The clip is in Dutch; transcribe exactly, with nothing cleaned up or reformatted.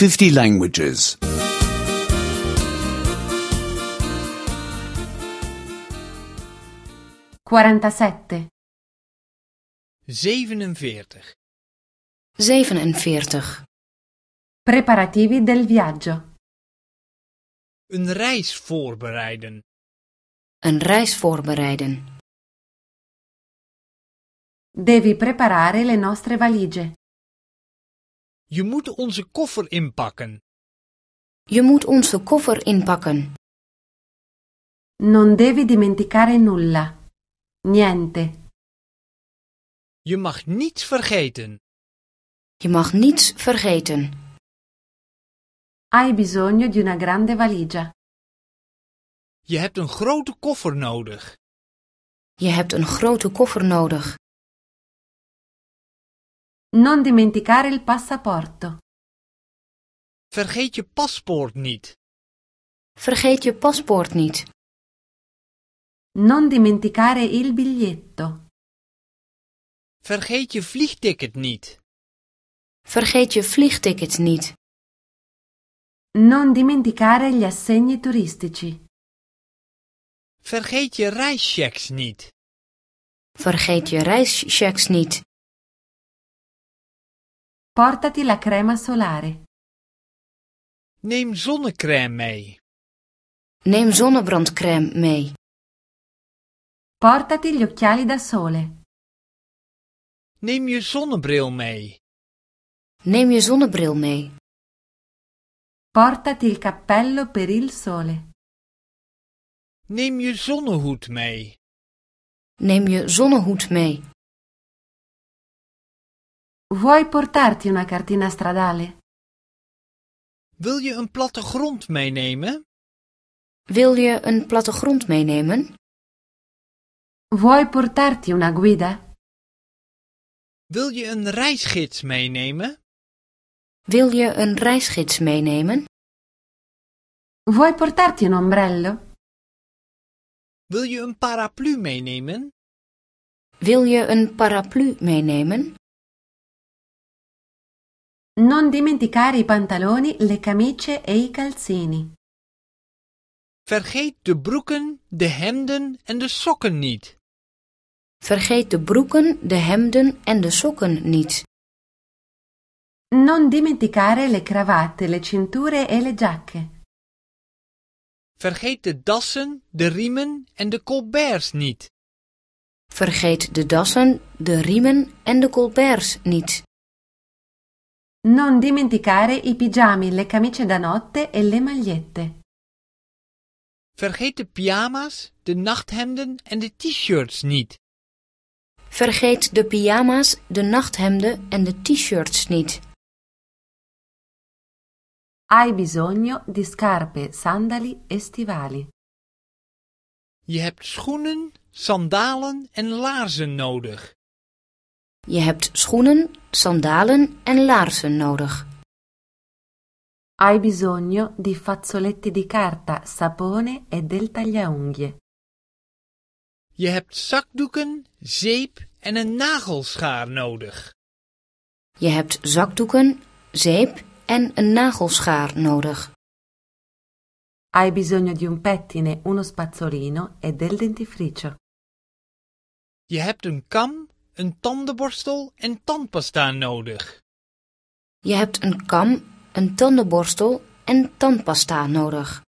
fifty languages. quarantasette, zevenenveertig. zevenenveertig. preparativi del viaggio. Een reis voorbereiden. Een reis voorbereiden. Devi preparare le nostre valigie. Je moet onze koffer inpakken. Je moet onze koffer inpakken. Non devi dimenticare nulla. Niente. Je mag niets vergeten. Je mag niets vergeten. Hai bisogno di una grande valigia. Je hebt een grote koffer nodig. Je hebt een grote koffer nodig. Non dimenticare il passaporto. Vergeet je paspoort niet. Vergeet je paspoort niet. Non dimenticare il biglietto. Vergeet je vliegticket niet. Vergeet je vliegticket niet. Non dimenticare gli assegni turistici. Vergeet je reischecks niet. Vergeet je reischecks niet. Portati la crema solare. Neem zonnecrème mee. Neem zonnebrandcrème mee. Portati gli occhiali da sole. Neem je zonnebril mee. Neem je zonnebril mee. Portati il cappello per il sole. Neem je zonnehoed mee. Neem je zonnehoed mee. Vuoi portarti una cartina stradale? Wil je een plattegrond meenemen? Wil je een plattegrond meenemen? Vuoi portarti una guida? Wil je een reisgids meenemen? Wil je een reisgids meenemen? Vuoi portarti un ombrello? Wil je een paraplu meenemen? Wil je een paraplu meenemen? Non dimenticare i pantaloni, le camicie e i calzini. Vergeet de broeken, de hemden en de sokken niet. Vergeet de broeken, de hemden en de sokken niet. Non dimenticare le cravatte, le cinture e le giacche. Vergeet de dassen, de riemen en de colberts niet. Vergeet de dassen, de riemen en de colberts niet. Non dimenticare i pigiami, le camicie da notte e le magliette. Vergeet de pyjama's, de nachthemden en de t-shirts niet. Vergeet de pyjama's, de nachthemden en de t-shirts niet. Hai bisogno di scarpe, sandali e stivali. Je hebt schoenen, sandalen en laarzen nodig. Je hebt schoenen, sandalen en laarzen nodig. Hai bisogno di fazzoletti di carta, sapone e del tagliaunghie. Je hebt zakdoeken, zeep en een nagelschaar nodig. Je hebt zakdoeken, zeep en een nagelschaar nodig. Hai bisogno di un pettine, uno spazzolino e del dentifricio. Je hebt een kam, een tandenborstel en tandpasta nodig. Je hebt een kam, een tandenborstel en tandpasta nodig.